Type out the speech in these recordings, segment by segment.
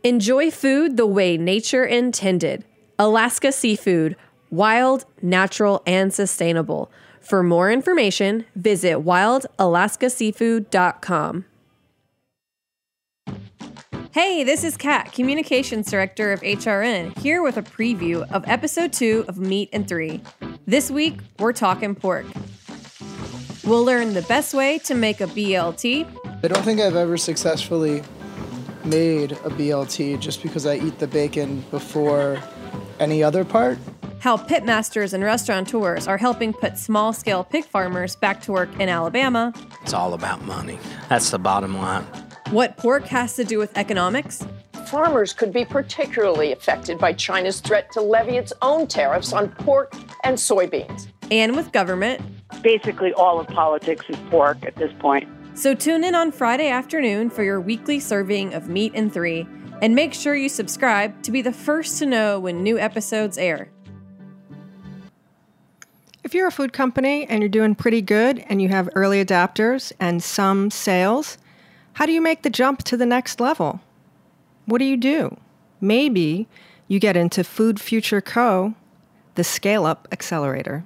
Enjoy food the way nature intended. Alaska Seafood. Wild, natural, and sustainable. For more information, visit wildalaskaseafood.com. Hey, this is Kat, Communications Director of HRN, here with a preview of Episode 2 of Meat and 3. This week, we're talking pork. We'll learn the best way to make a BLT. I don't think I've ever successfully made a BLT just because I eat the bacon before any other part. How pitmasters and restaurateurs are helping put small-scale pig farmers back to work in Alabama. It's all about money. That's the bottom line. What pork has to do with economics. Farmers could be particularly affected by China's threat to levy its own tariffs on pork and soybeans. And with government. Basically, all of politics is pork at this point. So tune in on Friday afternoon for your weekly serving of Meat and 3, and make sure you subscribe to be the first to know when new episodes air. If you're a food company and you're doing pretty good and you have early adopters and some sales, how do you make the jump to the next level? What do? Maybe you get into Food Future Co., the scale-up accelerator.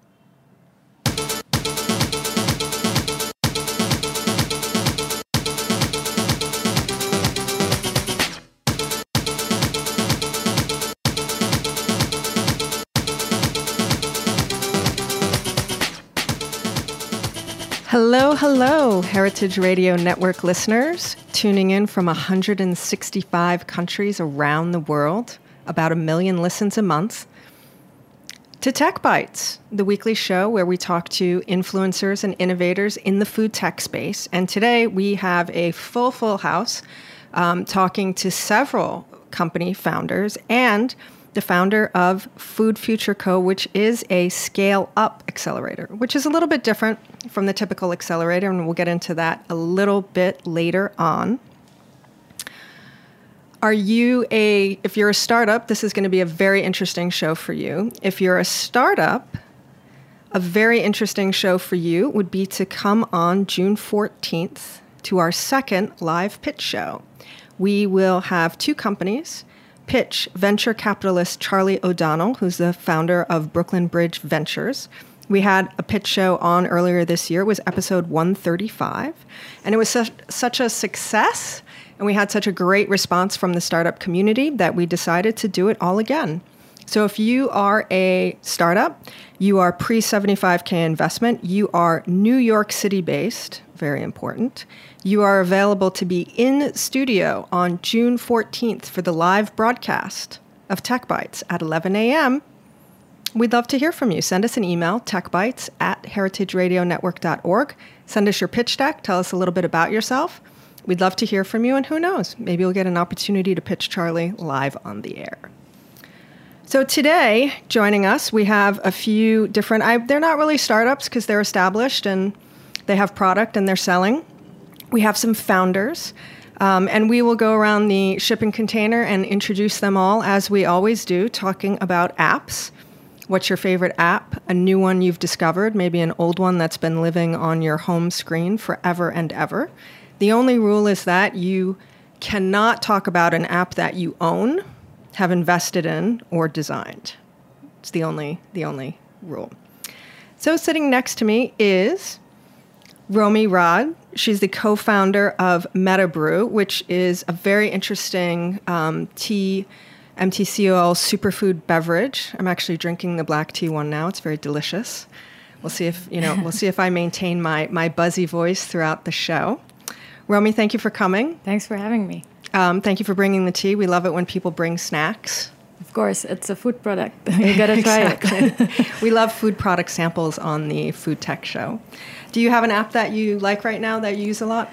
Hello, Heritage Radio Network listeners, tuning in from 165 countries around the world, about 1 million listens a month, to Tech Bites, the weekly show where we talk to influencers and innovators in the food tech space. And today we have a full house talking to several company founders and the founder of Food Future Co., which is a scale-up accelerator, which is a little bit different from the typical accelerator, and we'll get into that a little bit later on. If you're a startup, this is going to be a very interesting show for you. If you're a startup, a very interesting show for you would be to come on June 14th to our second live pitch show. We will have two companies pitch venture capitalist Charlie O'Donnell, who's the founder of Brooklyn Bridge Ventures. We had a pitch show on earlier this year. It was episode 135. And it was such a success, and we had such a great response from the startup community that we decided to do it all again. So if you are a startup, you are pre-75K investment, you are New York City based, very important. You are available to be in studio on June 14th for the live broadcast of Tech Bites at 11 a.m. We'd love to hear from you. Send us an email, techbites@heritageradionetwork.org. Send us your pitch deck. Tell us a little bit about yourself. We'd love to hear from you, and who knows, maybe you'll get an opportunity to pitch Charlie live on the air. So today, joining us, we have a few different, they're not really startups because they're established and they have product and they're selling. We have some founders, and we will go around the shipping container and introduce them all, as we always do, talking about apps. What's your favorite app? A new one you've discovered, maybe an old one that's been living on your home screen forever and ever. The only rule is that you cannot talk about an app that you own, have invested in, or designed. It's the only rule. So sitting next to me is Romy Rod. She's the co-founder of Metabrew, which is a very interesting MTCOL superfood beverage. I'm actually drinking the black tea one now. It's very delicious. We'll see if I maintain my buzzy voice throughout the show. Romy, thank you for coming. Thanks for having me. Thank you for bringing the tea. We love it when people bring snacks. Of course, it's a food product. You gotta try it. We love food product samples on the Food Tech Show. Do you have an app that you like right now that you use a lot?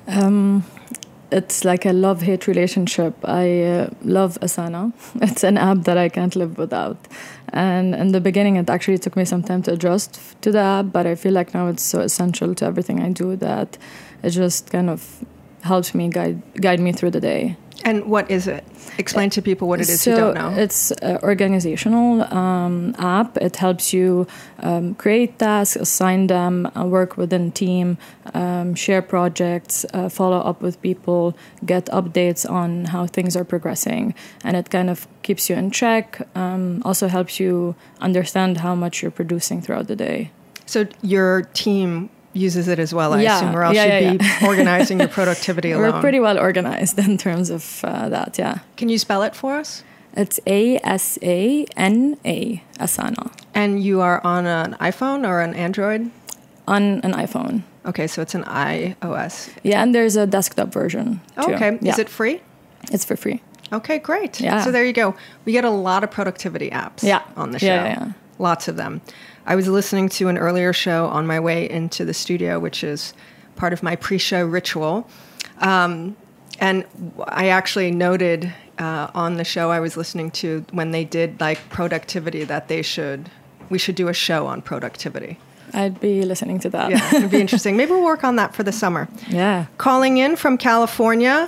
It's like a love-hate relationship. I love Asana. It's an app that I can't live without. And in the beginning, it actually took me some time to adjust to the app, but I feel like now it's so essential to everything I do that it just kind of helps me guide me through the day. And what is it? Explain to people what it is who don't know. It's an organizational app. It helps you create tasks, assign them, work within a team, share projects, follow up with people, get updates on how things are progressing. And it kind of keeps you in check, also helps you understand how much you're producing throughout the day. So your team uses it as well, I assume, or else you'd be organizing your productivity alone. We're pretty well organized in terms of that, yeah. Can you spell it for us? It's ASANA, Asana. And you are on an iPhone or an Android? On an iPhone. Okay, so it's an iOS. Yeah, and there's a desktop version too. Okay, Yeah. Is it free? It's for free. Okay, great. Yeah. So there you go. We get a lot of productivity apps on the show. Yeah. Lots of them. I was listening to an earlier show on my way into the studio, which is part of my pre-show ritual. And I actually noted on the show I was listening to when they did like productivity that we should do a show on productivity. I'd be listening to that. Yeah, it'd be interesting. Maybe we'll work on that for the summer. Yeah. Calling in from California,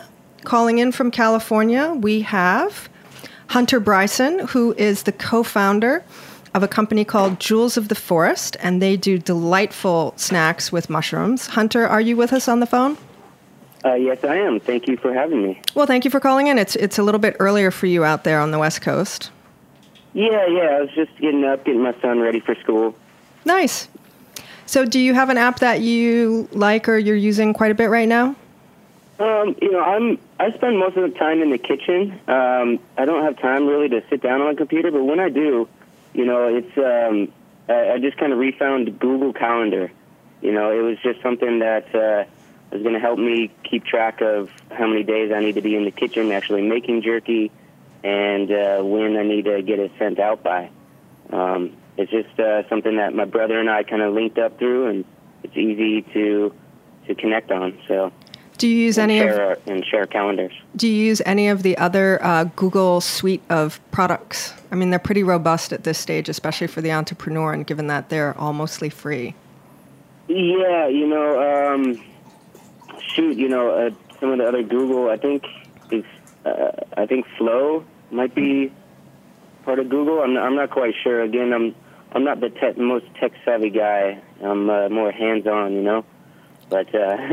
we have Hunter Bryson, who is the co-founder of a company called Jewels of the Forest, and they do delightful snacks with mushrooms. Hunter, are you with us on the phone? Yes, I am. Thank you for having me. Well, thank you for calling in. It's a little bit earlier for you out there on the West Coast. Yeah. I was just getting up, getting my son ready for school. Nice. So do you have an app that you like or you're using quite a bit right now? I spend most of the time in the kitchen. I don't have time really to sit down on a computer, but when I do, it's I just kind of refound Google Calendar. It was just something that was going to help me keep track of how many days I need to be in the kitchen actually making jerky and when I need to get it sent out by. It's just something that my brother and I kind of linked up through, and it's easy to connect on. So, do you use share calendars? Do you use any of the other Google suite of products? I mean, they're pretty robust at this stage, especially for the entrepreneur, and given that they're all mostly free. Yeah, some of the other Google, I think Flow might be part of Google. I'm not quite sure. Again, I'm not the most tech savvy guy. I'm more hands on, But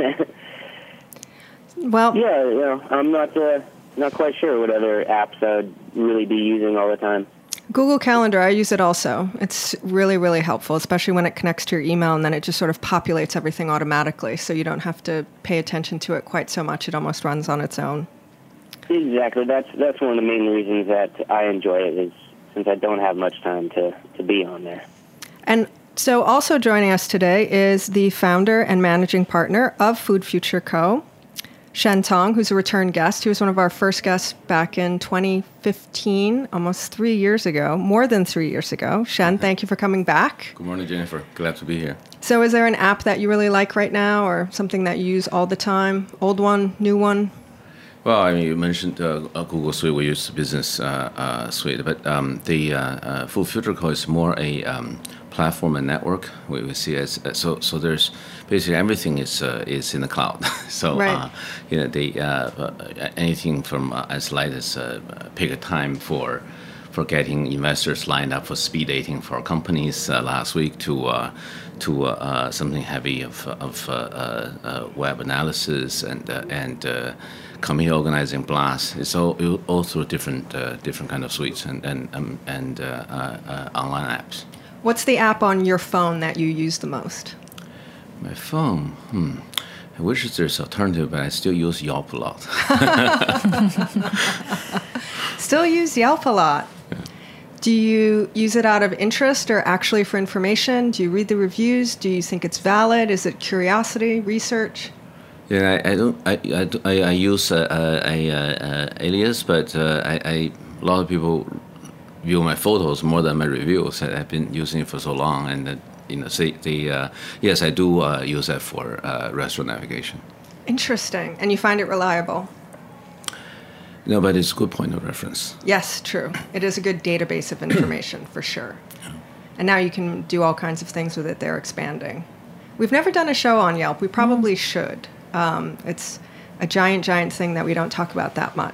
well, yeah, I'm not quite sure what other apps I'd really be using all the time. Google Calendar, I use it also. It's really, really helpful, especially when it connects to your email and then it just sort of populates everything automatically, so you don't have to pay attention to it quite so much. It almost runs on its own. Exactly. That's one of the main reasons that I enjoy it, is since I don't have much time to be on there. And so also joining us today is the founder and managing partner of Food Future Co., Shen Tong, who's a return guest. He was one of our first guests back in 2015, almost 3 years ago, more than 3 years ago. Shen, thank you for coming back. Good morning, Jennifer. Glad to be here. So is there an app that you really like right now, or something that you use all the time? Old one, new one? Well, I mean, you mentioned Google Suite. We use Business Suite, but the Food Future Co. is more a platform and network. We see as so there's basically everything is in the cloud. So right. Anything from as light as pick a time for getting investors lined up for speed dating for companies last week to something heavy of web analysis and committee organizing blast. It's all through different kind of suites and online apps. What's the app on your phone that you use the most? My phone? I wish there's an alternative, but I still use Yelp a lot. Still use Yelp a lot. Yeah. Do you use it out of interest or actually for information? Do you read the reviews? Do you think it's valid? Is it curiosity, research? Yeah, I use Alias, but a lot of people view my photos more than my reviews. I've been using it for so long, and yes, I do use that for restaurant navigation. Interesting, and you find it reliable? No, but it's a good point of reference. Yes, true. It is a good database of information for sure. Yeah. And now you can do all kinds of things with it. They're expanding. We've never done a show on Yelp. We probably should. It's a giant thing that we don't talk about that much.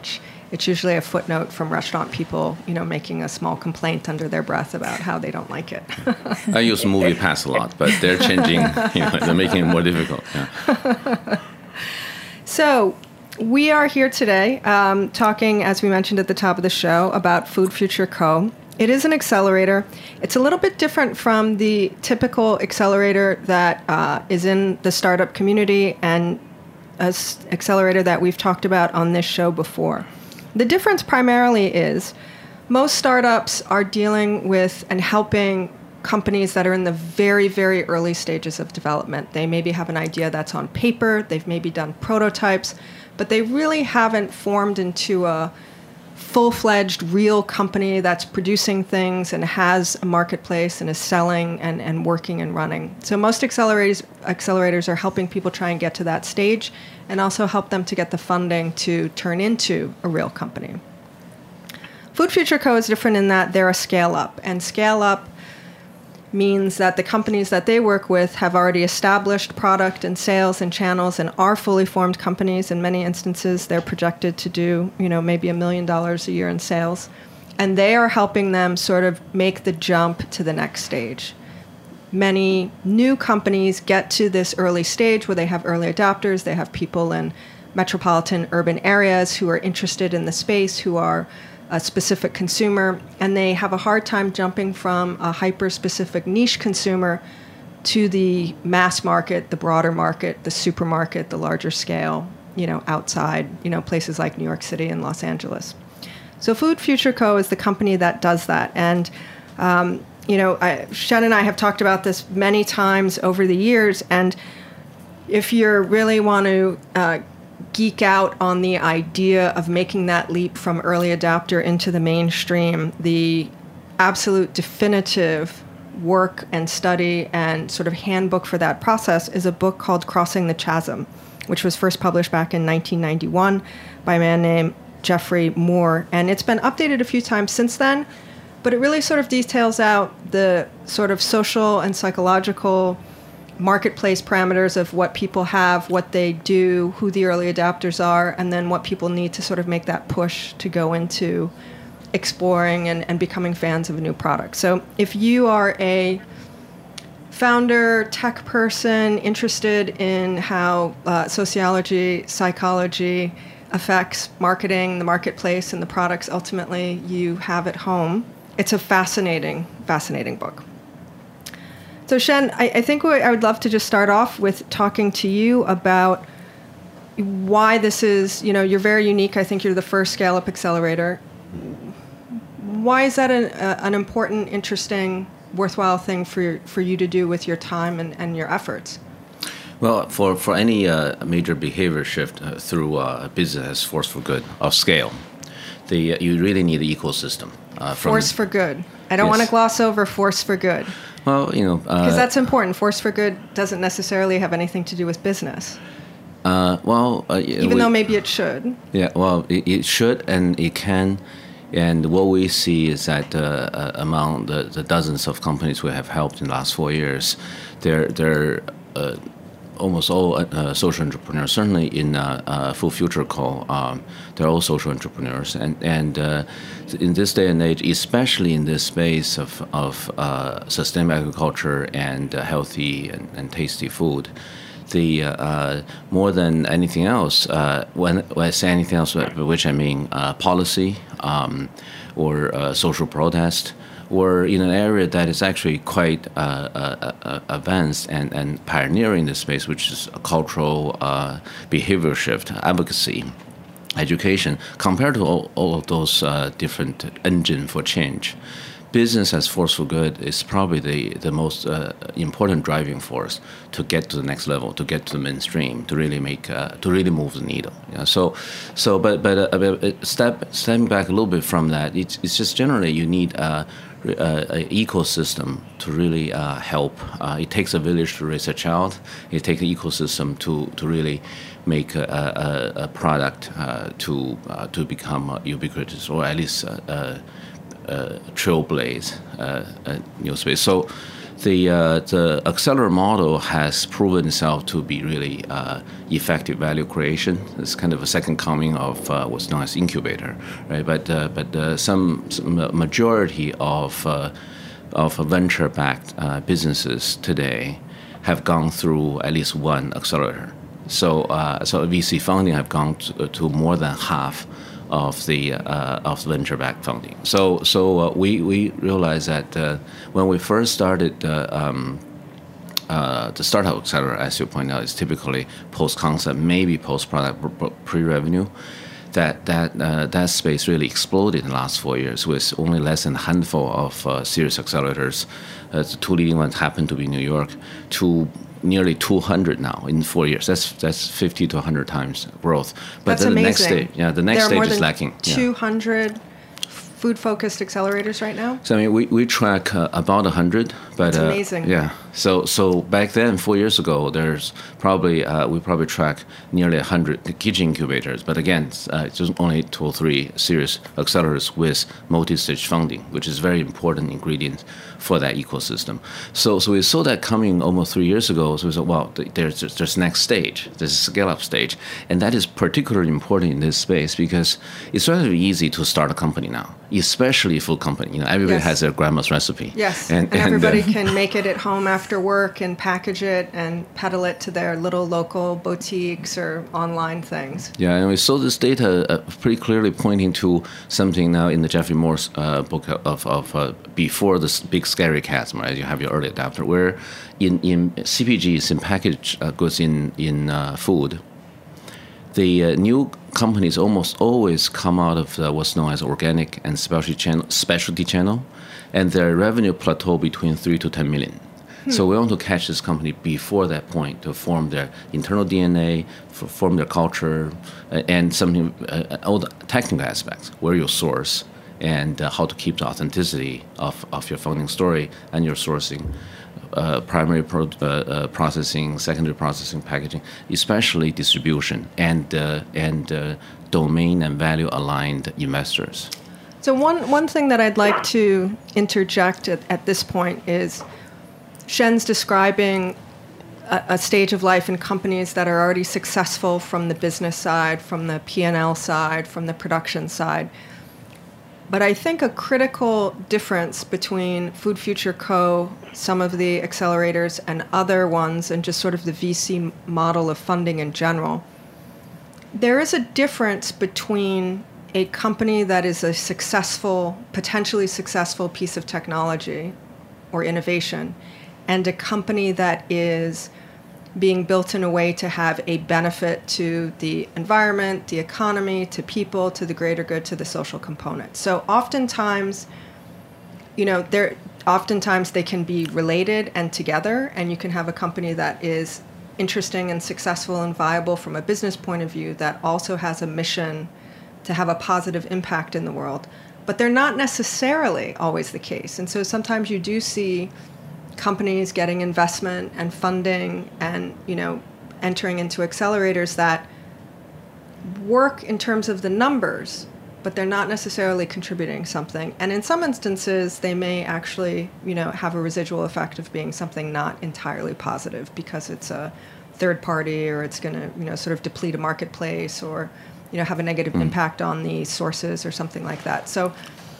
it's usually a footnote from restaurant people, making a small complaint under their breath about how they don't like it. I use MoviePass a lot, but they're changing, they're making it more difficult. Yeah. So we are here today talking, as we mentioned at the top of the show, about Food Future Co. It is an accelerator. It's a little bit different from the typical accelerator that is in the startup community and an accelerator that we've talked about on this show before. The difference primarily is most startups are dealing with and helping companies that are in the very, very early stages of development. They maybe have an idea that's on paper, they've maybe done prototypes, but they really haven't formed into a full-fledged real company that's producing things and has a marketplace and is selling and working and running. So most accelerators are helping people try and get to that stage and also help them to get the funding to turn into a real company. Food Future Co. is different in that they're a scale-up, and scale-up means that the companies that they work with have already established product and sales and channels and are fully formed companies. In many instances, they're projected to do, maybe $1 million a year in sales. And they are helping them sort of make the jump to the next stage. Many new companies get to this early stage where they have early adopters. They have people in metropolitan urban areas who are interested in the space, who are a specific consumer, and they have a hard time jumping from a hyper-specific niche consumer to the mass market, the broader market, the supermarket, the larger scale, outside, places like New York City and Los Angeles. So Food Future Co. is the company that does that. And, Shen and I have talked about this many times over the years, and if you really want to geek out on the idea of making that leap from early adopter into the mainstream, the absolute definitive work and study and sort of handbook for that process is a book called Crossing the Chasm, which was first published back in 1991 by a man named Geoffrey Moore. And it's been updated a few times since then, but it really sort of details out the sort of social and psychological marketplace parameters of what people have, what they do, who the early adopters are, and then what people need to sort of make that push to go into exploring and becoming fans of a new product. So if you are a founder, tech person, interested in how sociology, psychology affects marketing, the marketplace, and the products ultimately you have at home, it's a fascinating, fascinating book. So Shen, I think I would love to just start off with talking to you about why this is, you're very unique. I think you're the first scale-up accelerator. Why is that an important, interesting, worthwhile thing for you to do with your time and your efforts? Well, for any major behavior shift through business force for good of scale, you really need the ecosystem. Force for good. I don't want to gloss over force for good. Well, because that's important. Force for good doesn't necessarily have anything to do with business. Even though maybe it should. Yeah, well, it should and it can. And what we see is that among the dozens of companies we have helped in the last 4 years, they're almost all social entrepreneurs. Certainly in Food Future Co., they're all social entrepreneurs. And in this day and age, especially in this space of sustainable agriculture and healthy and tasty food, the more than anything else, when I say anything else, which I mean policy or social protest, or in an area that is actually quite advanced and pioneering the space, which is a cultural behavior shift, advocacy, education, compared to all of those different engines for change. Business as force for good is probably the most important driving force to get to the next level, to get to the mainstream, to really move the needle. But stepping back a little bit from that, it's just generally you need a ecosystem to really help. It takes a village to raise a child. It takes an ecosystem to really make a product to become ubiquitous, or at least trailblaze new space. So the accelerator model has proven itself to be really effective value creation. It's kind of a second coming of what's known as incubator, right? But some majority of venture-backed businesses today have gone through at least one accelerator. So VC funding have gone to more than half of the venture-backed funding. So we realized that when we first started the startup accelerator, as you point out, is typically post-concept, maybe post-product, pre-revenue. That space really exploded in the last 4 years, with only less than a handful of serious accelerators. The two leading ones happen to be New York, to nearly 200 now in 4 years. That's 50 to 100 times growth. But that's then the amazing. next stage is lacking. 200 food-focused accelerators right now? So I mean, we track about 100, but that's amazing. Yeah. So back then, 4 years ago, there's probably we probably track nearly 100 kitchen incubators. But again, it's just only 2 or 3 serious accelerators with multi-stage funding, which is very important ingredient for that ecosystem. So we saw that coming almost 3 years ago. So we said, well, there's next stage, there's a scale-up stage, and that is particularly important in this space because it's relatively easy to start a company now, especially a food company. You know, everybody has their grandma's recipe. Yes, and everybody can make it at home after work and package it and peddle it to their little local boutiques or online things. Yeah, and we saw this data pretty clearly pointing to something now in the Jeffrey Moore's book of before this big scary chasm, right? You have your early adopter, where in CPGs, in packaged goods, in food, the new companies almost always come out of what's known as organic and specialty channel, and their revenue plateau between 3 to 10 million. So we want to catch this company before that point to form their internal DNA, form their culture, and something all the technical aspects, where you source, and how to keep the authenticity of your founding story and your sourcing, primary processing, secondary processing, packaging, especially distribution, and domain and value aligned investors. So one thing that I'd like to interject at this point is Shen's describing a stage of life in companies that are already successful from the business side, from the P&L side, from the production side. But I think a critical difference between Food Future Co., some of the accelerators, and other ones, and just sort of the VC model of funding in general, there is a difference between a company that is a successful, potentially successful piece of technology or innovation, and a company that is being built in a way to have a benefit to the environment, the economy, to people, to the greater good, to the social component. So oftentimes, oftentimes they can be related and together, and you can have a company that is interesting and successful and viable from a business point of view that also has a mission to have a positive impact in the world. But they're not necessarily always the case. And so sometimes you do see companies getting investment and funding and, entering into accelerators that work in terms of the numbers, but they're not necessarily contributing something. And in some instances, they may actually, have a residual effect of being something not entirely positive because it's a third party, or it's going to, sort of deplete a marketplace, or, have a negative impact on the sources or something like that. So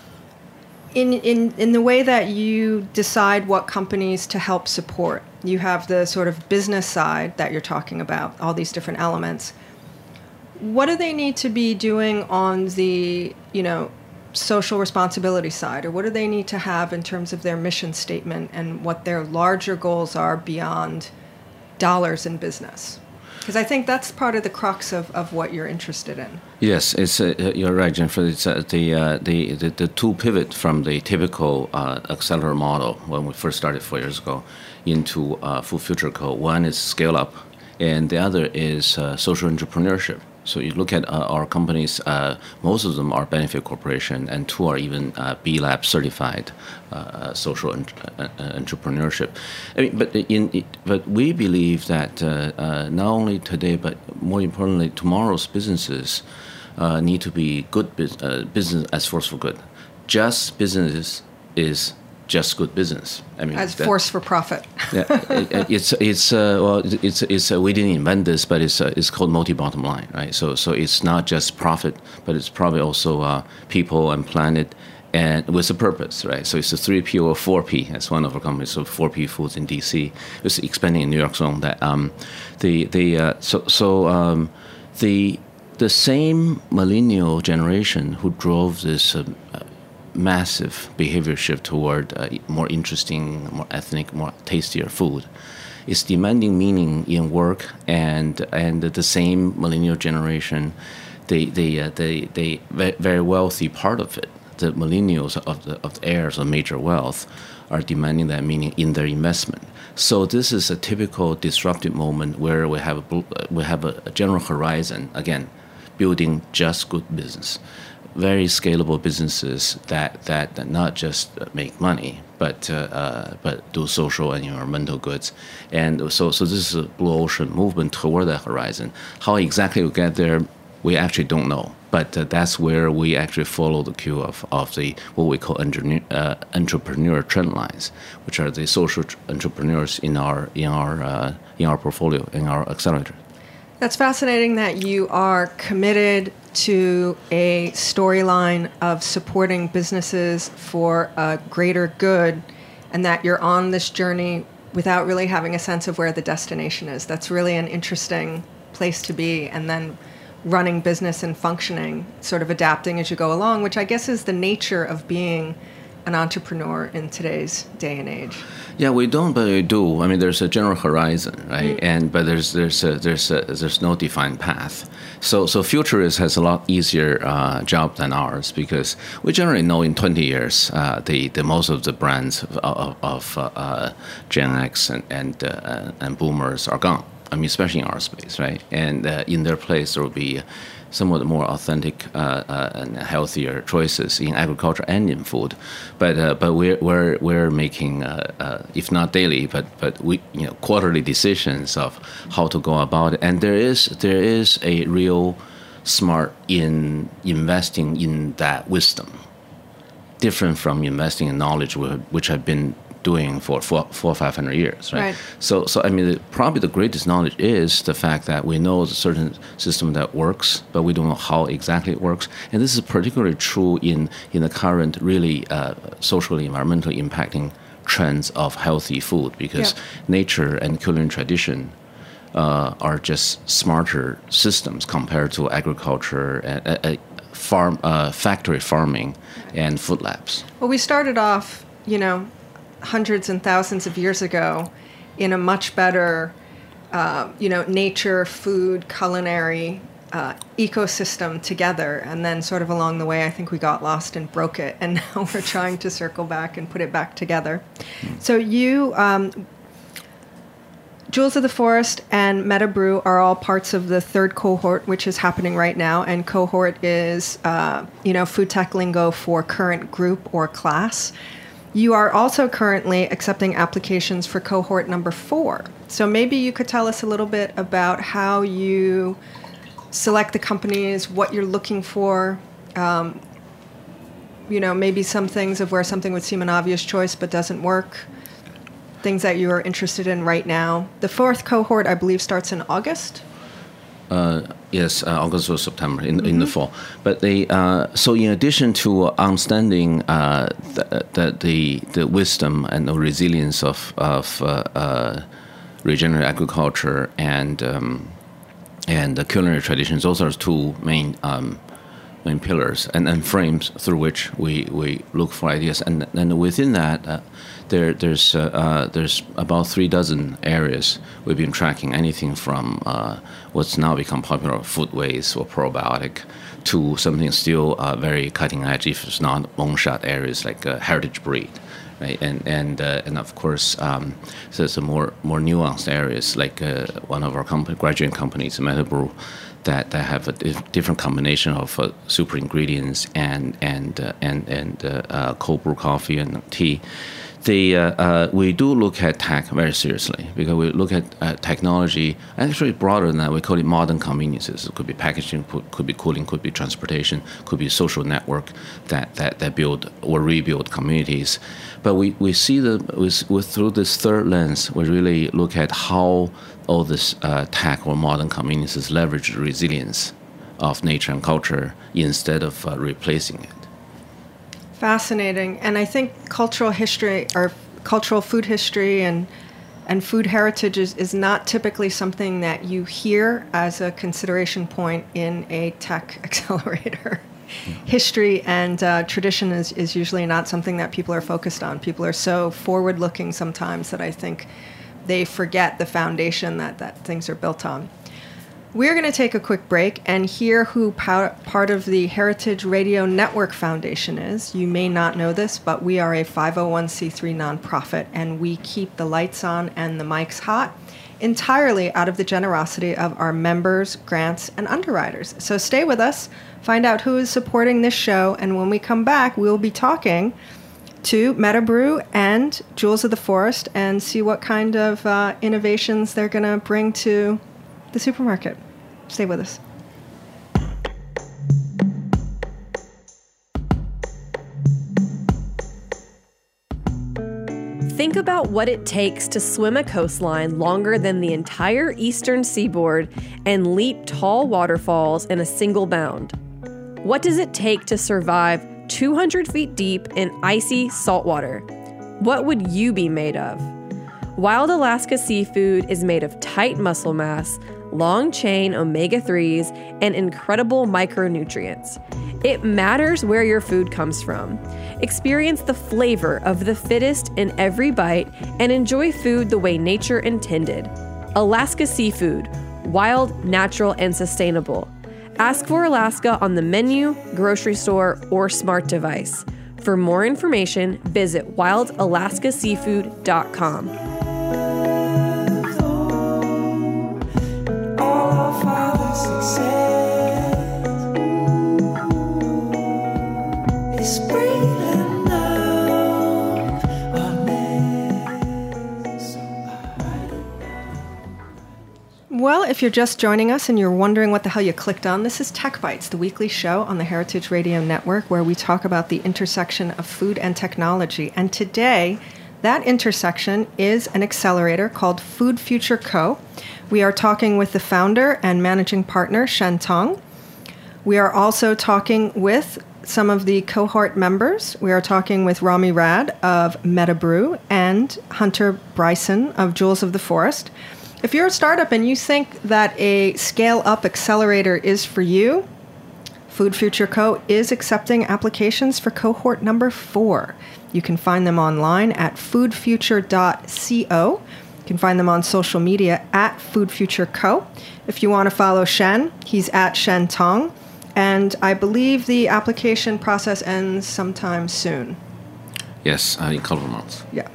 in the way that you decide what companies to help support, you have the sort of business side that you're talking about, all these different elements. What do they need to be doing on the, social responsibility side, or what do they need to have in terms of their mission statement and what their larger goals are beyond dollars in business? Because I think that's part of the crux of what you're interested in. Yes, it's you're right, Jennifer. It's the two pivot from the typical accelerator model when we first started 4 years ago into Food Future Co. One is scale up, and the other is social entrepreneurship. So you look at our companies, most of them are benefit corporation, and 2 are even B Lab certified social entrepreneurship. I mean, but we believe that not only today, but more importantly, tomorrow's businesses need to be good business as force for good. Just business is just good business. I mean, as force for profit. Yeah, it's we didn't invent this, but it's called multi-bottom line, right? So it's not just profit, but it's probably also people and planet, and with a purpose, right? So it's a 3P or 4P. That's one of our companies. So 4P Foods in DC. It's expanding in New York zone. That the same millennial generation who drove this massive behavior shift toward more interesting, more ethnic, more tastier food is demanding meaning in work, and the same millennial generation, the very wealthy part of it, the millennials of the heirs of major wealth, are demanding that meaning in their investment. So this is a typical disruptive moment where we have a general horizon, again, building just good business, very scalable businesses that not just make money, but do social and environmental goods. And so this is a blue ocean movement toward that horizon. How exactly we get there, we actually don't know. But that's where we actually follow the cue of the what we call entrepreneur trend lines, which are the social entrepreneurs in our portfolio, in our accelerator. That's fascinating that you are committed to a storyline of supporting businesses for a greater good, and that you're on this journey without really having a sense of where the destination is. That's really an interesting place to be, and then running business and functioning, sort of adapting as you go along, which I guess is the nature of being an entrepreneur in today's day and age. Yeah, we don't, but we do. I mean, there's a general horizon, right? But there's no defined path. So Futurists has a lot easier job than ours, because we generally know in 20 years the most of the brands of Gen X and Boomers are gone. I mean, especially in our space, right? And in their place, there will be somewhat more authentic and healthier choices in agriculture and in food. But we're making, if not daily, but we quarterly decisions of how to go about it. And there is a real smart in investing in that wisdom, different from investing in knowledge, which have been doing for 400 or 500 years, right? So I mean, probably the greatest knowledge is the fact that we know a certain system that works, but we don't know how exactly it works. And this is particularly true in the current really socially, environmentally impacting trends of healthy food, because nature and culinary tradition are just smarter systems compared to agriculture, factory farming, and food labs. Well, we started off, hundreds and thousands of years ago in a much better, nature, food, culinary ecosystem together. And then sort of along the way, I think we got lost and broke it. And now we're trying to circle back and put it back together. So you, Jewels of the Forest and Metabrew are all parts of the third cohort, which is happening right now. And cohort is, food tech lingo for current group or class. You are also currently accepting applications for cohort number 4. So maybe you could tell us a little bit about how you select the companies, what you're looking for, maybe some things of where something would seem an obvious choice but doesn't work, things that you are interested in right now. The 4th cohort, I believe, starts in August. Yes, August or September in the fall. But so in addition to understanding the wisdom and the resilience of regenerative agriculture and the culinary traditions, those are two main pillars and frames through which we look for ideas. And within that, there's about 36 areas we've been tracking, anything from what's now become popular, food waste or probiotic, to something still very cutting edge, if it's not long-shot areas like heritage breed, right? And of course, so some more nuanced areas like one of our graduate companies, Metabrew, that have a different combination of super ingredients and cold brew coffee and tea we do look at tech very seriously because we look at technology. Actually, broader than that, we call it modern conveniences. It could be packaging, could be cooling, could be transportation, could be social network that build or rebuild communities. But we see through this third lens, we really look at how all this tech or modern conveniences leverage the resilience of nature and culture instead of replacing it. Fascinating. And I think cultural history or cultural food history and food heritage is not typically something that you hear as a consideration point in a tech accelerator. History and tradition is usually not something that people are focused on. People are so forward-looking sometimes that I think they forget the foundation that things are built on. We're going to take a quick break and hear who part of the Heritage Radio Network Foundation is. You may not know this, but we are a 501c3 nonprofit, and we keep the lights on and the mics hot entirely out of the generosity of our members, grants, and underwriters. So stay with us, find out who is supporting this show, and when we come back, we'll be talking to Metabrew and Jewels of the Forest and see what kind of innovations they're going to bring to the supermarket. Stay with us. Think about what it takes to swim a coastline longer than the entire eastern seaboard and leap tall waterfalls in a single bound. What does it take to survive 200 feet deep in icy saltwater? What would you be made of? Wild Alaska seafood is made of tight muscle mass, long-chain omega-3s, and incredible micronutrients. It matters where your food comes from. Experience the flavor of the fittest in every bite and enjoy food the way nature intended. Alaska Seafood, wild, natural, and sustainable. Ask for Alaska on the menu, grocery store, or smart device. For more information, visit wildalaskaseafood.com. Well, if you're just joining us and you're wondering what the hell you clicked on, this is Tech Bites, the weekly show on the Heritage Radio Network where we talk about the intersection of food and technology. And today, that intersection is an accelerator called Food Future Co. We are talking with the founder and managing partner, Shen Tong. We are also talking with some of the cohort members. We are talking with Rami Rad of Metabrew and Hunter Bryson of Jewels of the Forest. If you're a startup and you think that a scale-up accelerator is for you, Food Future Co. is accepting applications for cohort number 4. You can find them online at foodfuture.co. You can find them on social media at Food Future Co. If you want to follow Shen, he's at Shen Tong. And I believe the application process ends sometime soon. Yes, in a couple of months. Yeah.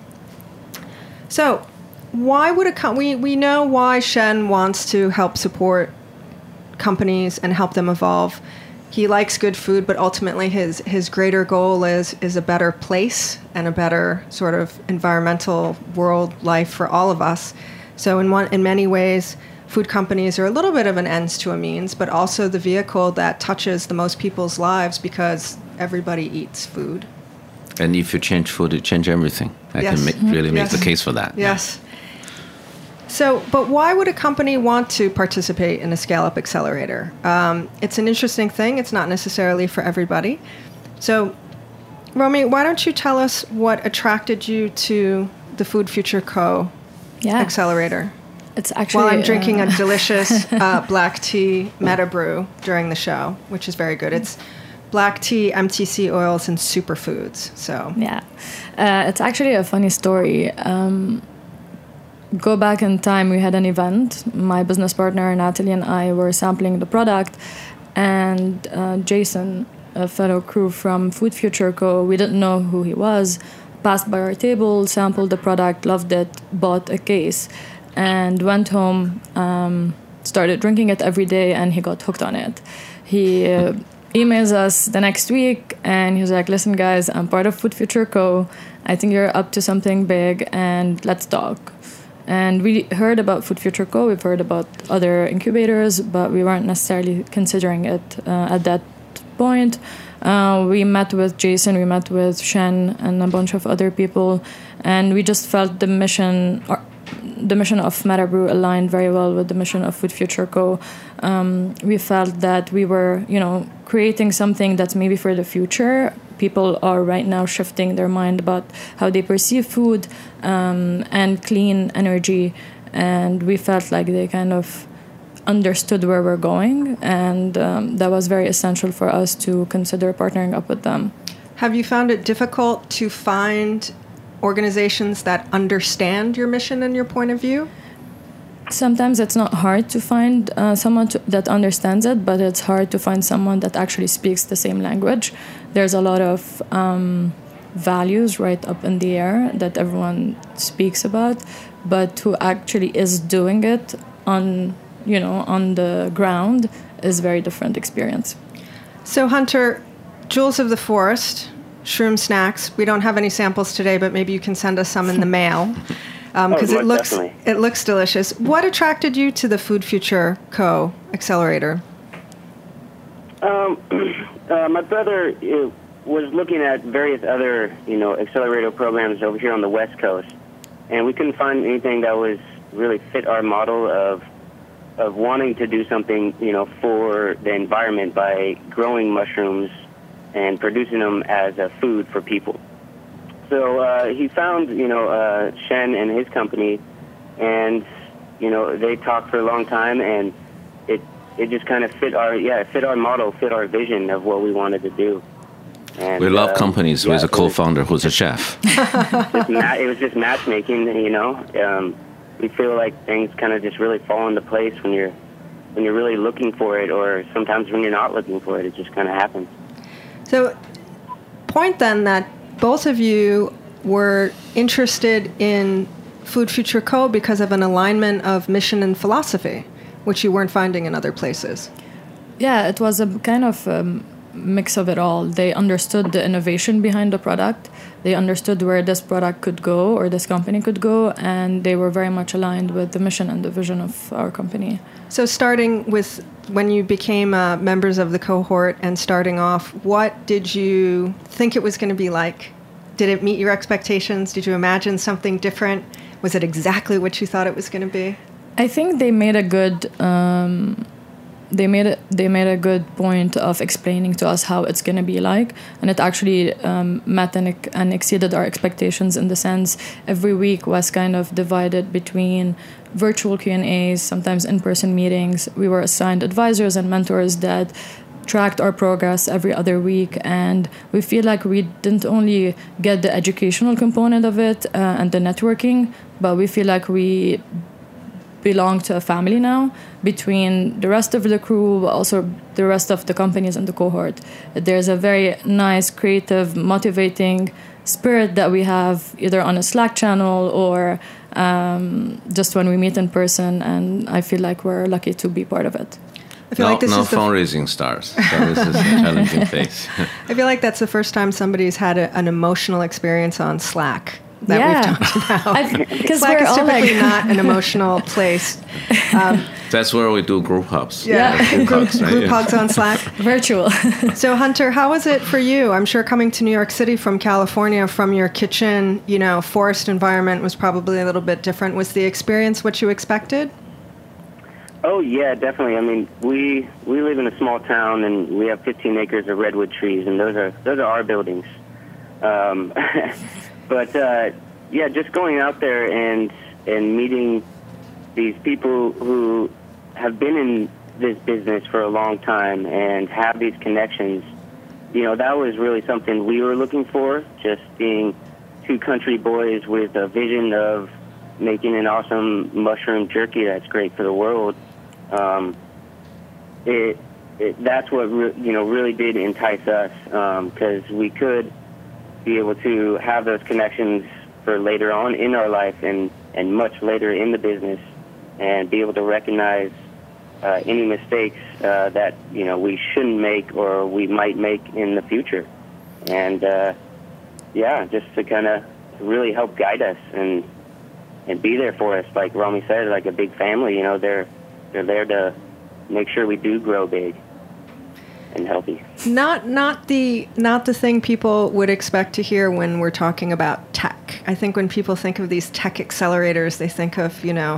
So, why would we know why Shen wants to help support companies and help them evolve. He likes good food, but ultimately his greater goal is a better place and a better sort of environmental world life for all of us. So in many ways, food companies are a little bit of an ends to a means, but also the vehicle that touches the most people's lives because everybody eats food. And if you change food, you change everything. I can really make the case for that. Yes. So, but why would a company want to participate in a scale-up accelerator? It's an interesting thing. It's not necessarily for everybody. So, Romy, why don't you tell us what attracted you to the Food Future Co. accelerator? It's actually... While I'm drinking a delicious black tea Metabrew during the show, which is very good. It's black tea, MTC oils, and superfoods. So it's actually a funny story. Go back in time, we had an event. My business partner, Natalie, and I were sampling the product. And Jason, a fellow crew from Food Future Co., we didn't know who he was, passed by our table, sampled the product, loved it, bought a case, and went home, started drinking it every day, and he got hooked on it. He emails us the next week, and he was like, listen, guys, I'm part of Food Future Co. I think you're up to something big, and let's talk. And we heard about Food Future Co. We've heard about other incubators, but we weren't necessarily considering it at that point. We met with Jason, we met with Shen, and a bunch of other people, and we just felt the mission of Metabrew aligned very well with the mission of Food Future Co. We felt that we were, creating something that's maybe for the future. People are right now shifting their mind about how they perceive food and clean energy, and we felt like they kind of understood where we're going, and that was very essential for us to consider partnering up with them. Have you found it difficult to find organizations that understand your mission and your point of view? Sometimes it's not hard to find someone that understands it, but it's hard to find someone that actually speaks the same language. There's a lot of values right up in the air that everyone speaks about, but who actually is doing it on the ground is a very different experience. So Hunter, Jewels of the Forest, shroom snacks. We don't have any samples today, but maybe you can send us some in the mail because it looks delicious. What attracted you to the Food Future Co. Accelerator? My brother was looking at various other, accelerator programs over here on the West Coast, and we couldn't find anything that was really fit our model of wanting to do something, for the environment by growing mushrooms and producing them as a food for people. So he found, Shen and his company, and, they talked for a long time, and it just kind of fit our model, fit our vision of what we wanted to do. And, we love companies with a co-founder who's a chef. It was just matchmaking, we feel like things kind of just really fall into place when you're really looking for it, or sometimes when you're not looking for it, it just kind of happens. So, point then that both of you were interested in Food Future Co. because of an alignment of mission and philosophy, which you weren't finding in other places. Yeah, it was a kind of mix of it all. They understood the innovation behind the product. They understood where this product could go or this company could go, and they were very much aligned with the mission and the vision of our company. So starting with when you became members of the cohort and starting off, what did you think it was going to be like? Did it meet your expectations? Did you imagine something different? Was it exactly what you thought it was going to be? I think they made a good they made a good point of explaining to us how it's going to be like, and it actually met and exceeded our expectations in the sense every week was kind of divided between virtual Q&As, sometimes in-person meetings. We were assigned advisors and mentors that tracked our progress every other week, and we feel like we didn't only get the educational component of it and the networking, but we feel like we belong to a family now between the rest of the crew, but also the rest of the companies in the cohort. There's a very nice, creative, motivating spirit that we have either on a Slack channel or just when we meet in person, and I feel like we're lucky to be part of it. I feel like this is fundraising starts, so this is a challenging phase. I feel like that's the first time somebody's had an emotional experience on Slack that we've talked about. Because Slack is typically not an emotional place. That's where we do group hugs. Group hugs on Slack. Virtual. So Hunter, how was it for you? I'm sure coming to New York City from California, from your kitchen, forest environment was probably a little bit different. Was the experience what you expected? Oh, yeah, definitely. I mean, we live in a small town, and we have 15 acres of redwood trees, and those are our buildings. But just going out there and meeting these people who have been in this business for a long time and have these connections, that was really something we were looking for, just being two country boys with a vision of making an awesome mushroom jerky that's great for the world. That's what really did entice us, because we could be able to have those connections for later on in our life and much later in the business, and be able to recognize any mistakes that we shouldn't make or we might make in the future, and just to kind of really help guide us and be there for us, like Romy said, like a big family. They're there to make sure we do grow big and healthy. Not the thing people would expect to hear when we're talking about tech. I think when people think of these tech accelerators, they think of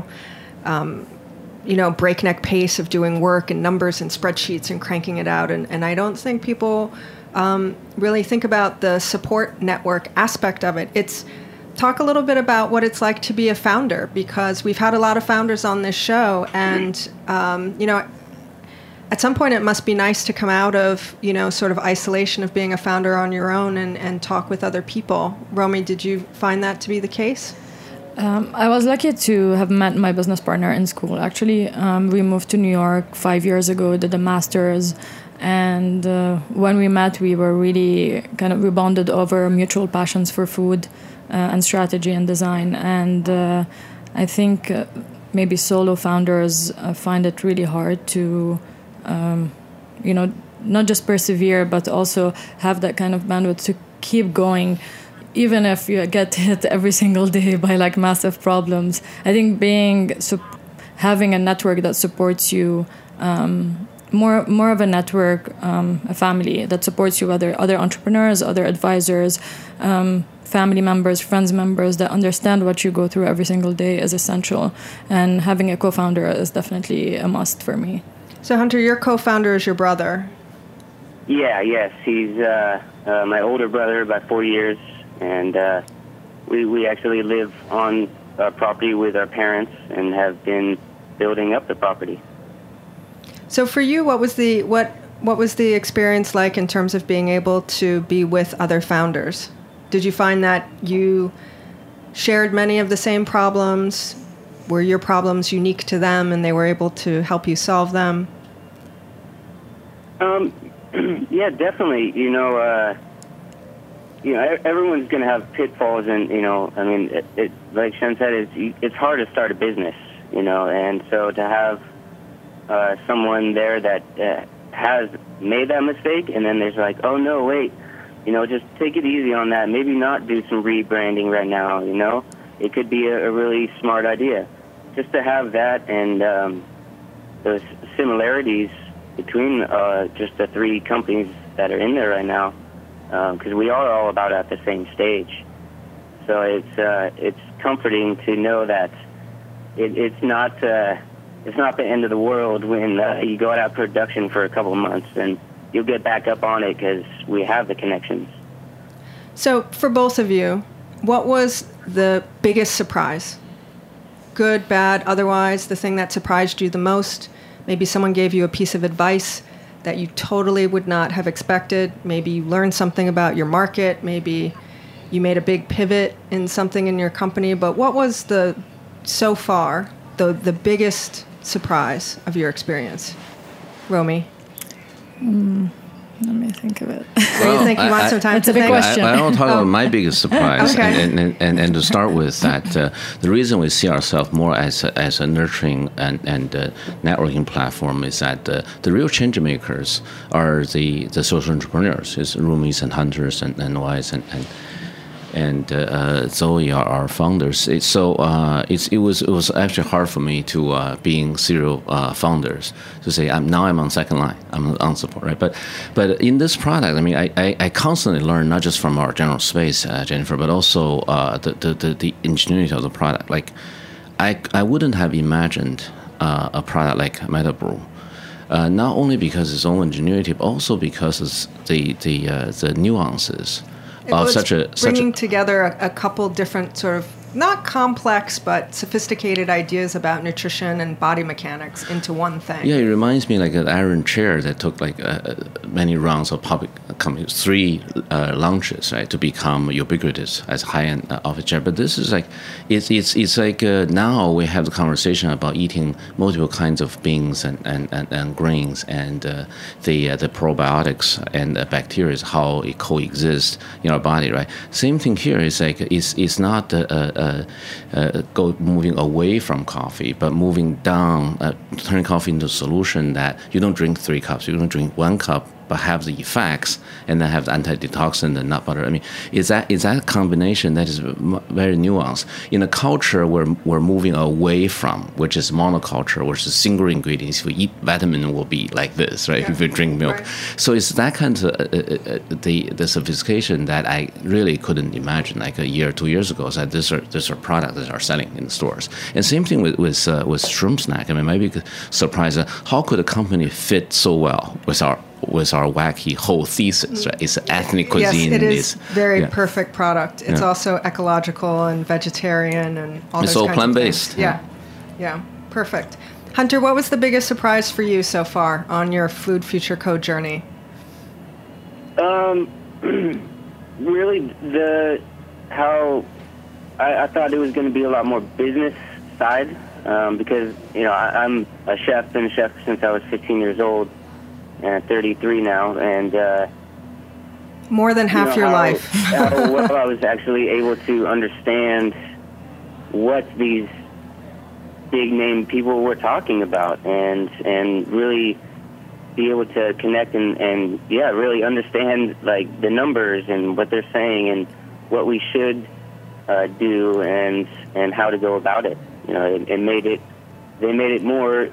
breakneck pace of doing work and numbers and spreadsheets and cranking it out. And I don't think people really think about the support network aspect of it. Talk a little bit about what it's like to be a founder, because we've had a lot of founders on this show, and at some point it must be nice to come out of sort of isolation of being a founder on your own and talk with other people. Romy, did you find that to be the case? I was lucky to have met my business partner in school. Actually, we moved to New York 5 years ago, did a master's, and when we met, we were really we bonded over mutual passions for food and strategy and design. And I think maybe solo founders find it really hard to, not just persevere, but also have that kind of bandwidth to keep going, even if you get hit every single day by massive problems. I think having a network that supports you, more of a network, a family that supports you, other entrepreneurs, other advisors, family members, friends members that understand what you go through every single day is essential. And having a co-founder is definitely a must for me. So Hunter, your co-founder is your brother. Yes. He's my older brother, about 4 years. And we actually live on a property with our parents and have been building up the property. So for you, what was the experience like in terms of being able to be with other founders? Did you find that you shared many of the same problems? Were your problems unique to them and they were able to help you solve them? Yeah, definitely. Everyone's going to have pitfalls, and like Shen said, it's hard to start a business, and so to have someone there that has made that mistake, and then there's like, oh no, wait, just take it easy on that. Maybe not do some rebranding right now. It could be a really smart idea. Just to have that and those similarities between just the three companies that are in there right now. Because we are all about at the same stage, so it's comforting to know that it's not the end of the world when you go out of production for a couple of months, and you'll get back up on it because we have the connections. So for both of you, what was the biggest surprise? Good, bad, otherwise, the thing that surprised you the most? Maybe someone gave you a piece of advice that you totally would not have expected. Maybe you learned something about your market. Maybe you made a big pivot in something in your company. But what was so far the biggest surprise of your experience? Romy? Let me think of it. You think you want some time to think? It's a big question. I want to talk about my biggest surprise, Okay. and to start with that, the reason we see ourselves more as a nurturing and networking platform is that the real change makers are the social entrepreneurs. It's Romy's and Hunters and Wise and Zoe are our founders. It was actually hard for me to being serial founders to say I'm on second line, I'm on support, right? But in this product, I constantly learn not just from our general space, Jennifer, but also the ingenuity of the product. Like I wouldn't have imagined a product like MetaBrew. Not only because of its own ingenuity, but also because it's the nuances. Bringing together a couple different sort of not complex but sophisticated ideas about nutrition and body mechanics into one thing. Yeah, it reminds me like an iron chair that took many rounds of public companies, 3 launches, right, to become ubiquitous as high-end office chair. But this is it's like now we have the conversation about eating multiple kinds of beans and grains and the probiotics and the bacteria, how it coexists in our body, right? Same thing here is it's not moving away from coffee, but moving down, turning coffee into a solution that you don't drink 3 cups, you don't drink 1 cup, but have the effects, and then have the anti-detoxin and nut butter. I mean, is that a combination that is very nuanced? In a culture we're moving away from, which is monoculture, which is single ingredients. If we eat vitamin, will be like this, right? Yeah. If we drink milk. Right. So it's that kind of the sophistication that I really couldn't imagine like a year or 2 years ago. So these are products that are selling in stores. And same thing with Shroom Snack. I mean, maybe surprised how could a company fit so well with our wacky whole thesis, right? It's ethnic cuisine. Yes, it is very perfect product. It's also ecological and vegetarian and all those kinds of things. It's all plant-based. Yeah, perfect. Hunter, what was the biggest surprise for you so far on your Food Future Co. journey? Really, how I thought it was going to be a lot more business side because, I'm a chef, been a chef since I was 15 years old. And 33 now, and more than half your life. How well I was actually able to understand what these big name people were talking about, and really be able to connect and really understand like the numbers and what they're saying and what we should do and how to go about it. They made it more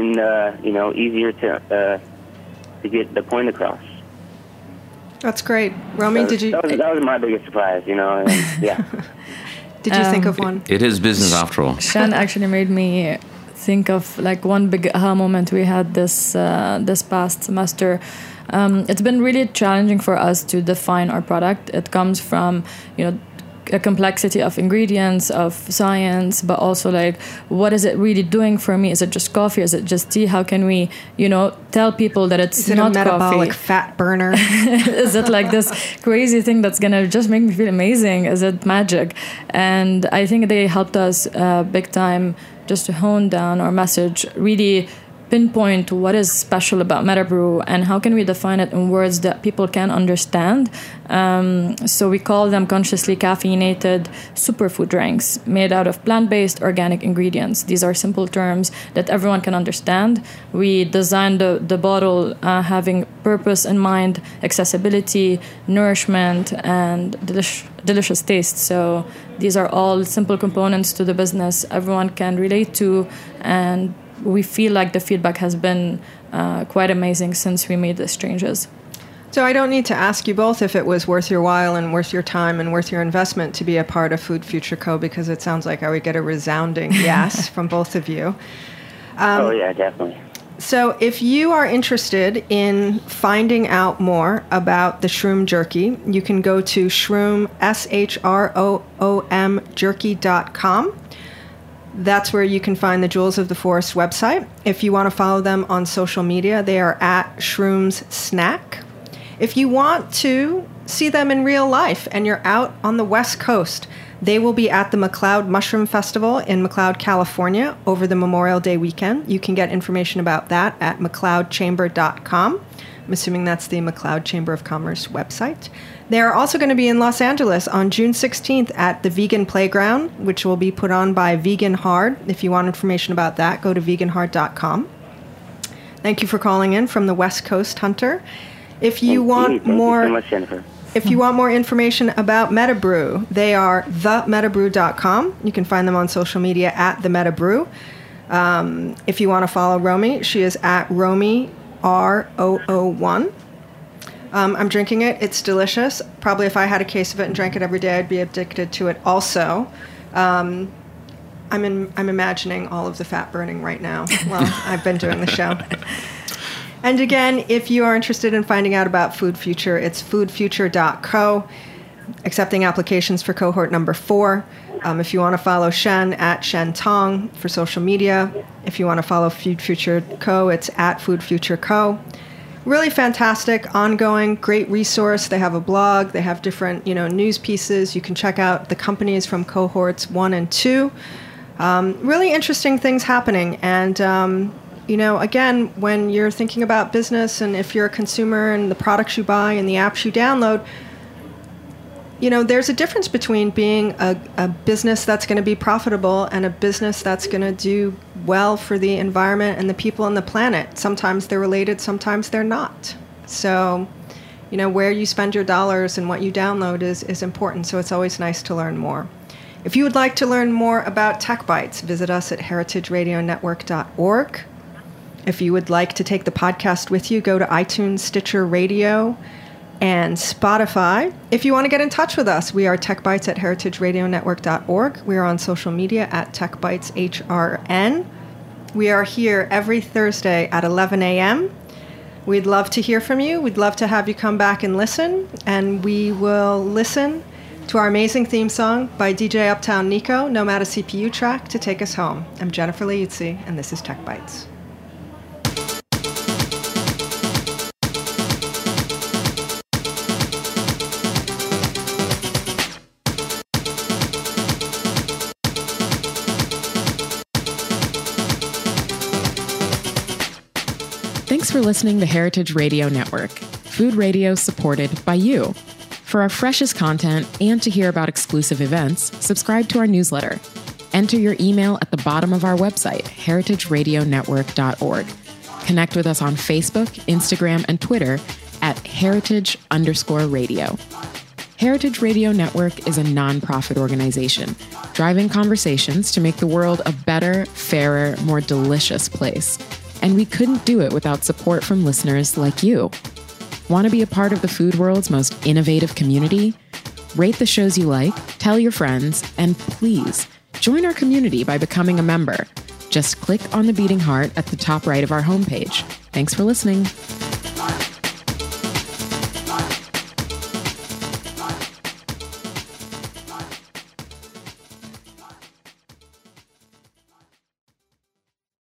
easier to get the point across. That's great. Romy, did you... That was my biggest surprise, and, yeah. Did you think of one? It is business after all. Shen actually made me think of like one big aha moment we had this past semester. It's been really challenging for us to define our product. It comes from, a complexity of ingredients, of science, but also like, what is it really doing for me? Is it just coffee? Is it just tea? How can we, tell people that it's not coffee? Is it a metabolic fat burner? Is it like this crazy thing that's going to just make me feel amazing? Is it magic? And I think they helped us big time just to hone down our message, really pinpoint what is special about Metabrew and how can we define it in words that people can understand. So we call them consciously caffeinated superfood drinks made out of plant-based organic ingredients. These are simple terms that everyone can understand. We designed the bottle having purpose in mind, accessibility, nourishment, and delicious taste. So these are all simple components to the business everyone can relate to, and we feel like the feedback has been quite amazing since we made these changes. So I don't need to ask you both if it was worth your while and worth your time and worth your investment to be a part of Food Future Co., because it sounds like I would get a resounding yes from both of you. Oh, yeah, definitely. So if you are interested in finding out more about the Shroom Jerky, you can go to Shroom, SHROOM jerky.com. That's where you can find the Jewels of the Forest website. If you want to follow them on social media, they are at Shroom's Snack. If you want to see them in real life and you're out on the West Coast, they will be at the McLeod Mushroom Festival in McLeod, California over the Memorial Day weekend. You can get information about that at McLeodChamber.com. I'm assuming that's the McLeod Chamber of Commerce website. They are also going to be in Los Angeles on June 16th at the Vegan Playground, which will be put on by Vegan Hard. If you want information about that, go to veganhard.com. Thank you for calling in from the West Coast, Hunter. If you want more, thank you so much, Jennifer. If you want more information about Metabrew, they are themetabrew.com. You can find them on social media at themetabrew. If you want to follow Romy, she is at Romy R001. I'm drinking it. It's delicious. Probably if I had a case of it and drank it every day, I'd be addicted to it also. I'm imagining all of the fat burning right now while I've been doing the show. And again, if you are interested in finding out about Food Future, it's foodfuture.co, accepting applications for cohort number 4. If you want to follow Shen, at Shen Tong for social media. If you want to follow Food Future Co., it's at Food Future Co. Really fantastic, ongoing, great resource. They have a blog. They have different, news pieces. You can check out the companies from cohorts 1 and 2. Really interesting things happening. And, again, when you're thinking about business and if you're a consumer and the products you buy and the apps you download, there's a difference between being a business that's going to be profitable and a business that's going to do well for the environment and the people on the planet. Sometimes they're related, sometimes they're not. So, where you spend your dollars and what you download is important. So it's always nice to learn more. If you would like to learn more about Tech Bites, visit us at heritageradionetwork.org. If you would like to take the podcast with you, go to iTunes, Stitcher Radio, and Spotify. If you want to get in touch with us, we are TechBites at heritageradionetwork.org. We are on social media at TechBitesHRN. We are here every Thursday at 11 a.m. We'd love to hear from you. We'd love to have you come back and listen. And we will listen to our amazing theme song by DJ Uptown Nico, Nomad a CPU track, to take us home. I'm Jennifer Liuzzi, and this is Tech Bites. Thanks for listening to Heritage Radio Network, food radio supported by you. For our freshest content and to hear about exclusive events, subscribe to our newsletter. Enter your email at the bottom of our website, heritageradionetwork.org. Connect with us on Facebook, Instagram, and Twitter at heritage_radio. Heritage Radio Network is a nonprofit organization driving conversations to make the world a better, fairer, more delicious place. And we couldn't do it without support from listeners like you. Want to be a part of the food world's most innovative community? Rate the shows you like, tell your friends, and please join our community by becoming a member. Just click on the beating heart at the top right of our homepage. Thanks for listening.